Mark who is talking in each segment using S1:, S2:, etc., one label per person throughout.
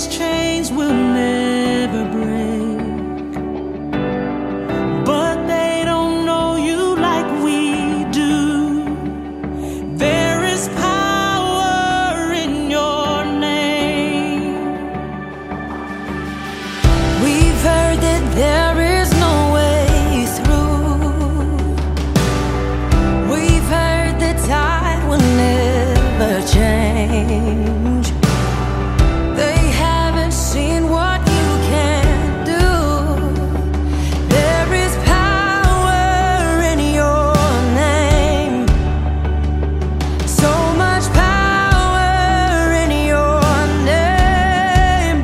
S1: those chains will never break. But they don't know you like we do. There is power in your name.
S2: We've heard that there is no way through. We've heard the tide will never change. They haven't seen what you can do. There is power in your name. So much power in your name.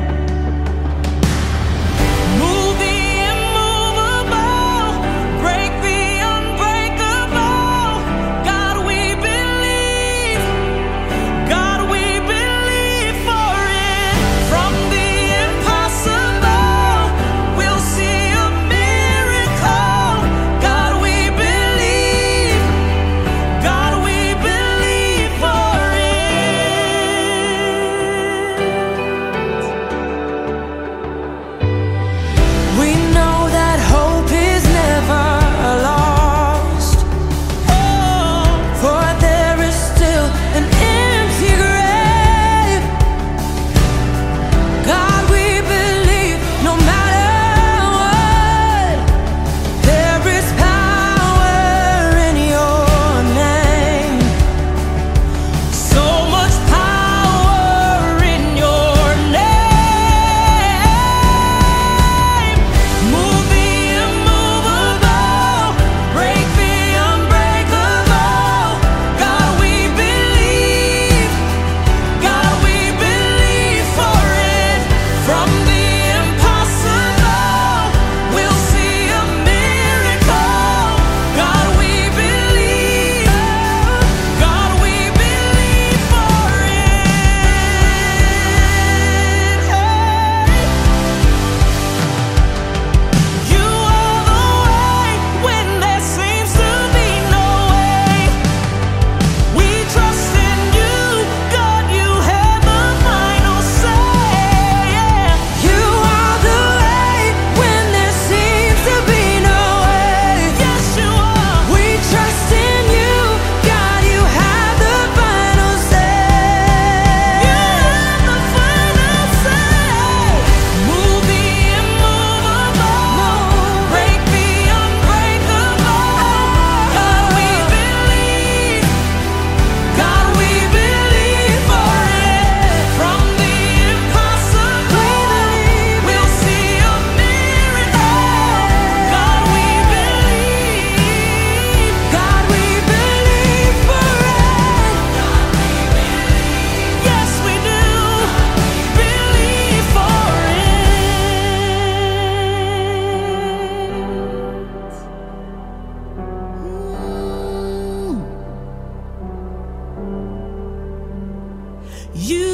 S1: Move the immovable, break the unbreakable. God, we believe. God, we believe for it. From the impossible, we'll see a miracle. God, we believe. God, we believe for it.
S2: We know that hope is never lost, for there is still an empty grave. God, we believe no matter what, there is power in your name.
S1: So much power in your name. Move the immovable, break the unbreakable. God, we believe. God, we believe for it. From the impossible, we'll see a miracle. God, we believe. God, we believe for it. You are the way when there seems to be no way. We trust in you, God, you have the final say.
S2: You are the way when there seems to be no way.
S1: Yes, you are.
S2: We trust in you, God, you have the final say.
S1: You have the final say. Move the immovable, break the unbreakable. God, we believe. God, we believe for it. From the impossible, we'll see a miracle. God, we believe.
S2: God, we believe for it.
S1: Yes, we do. Believe for it. You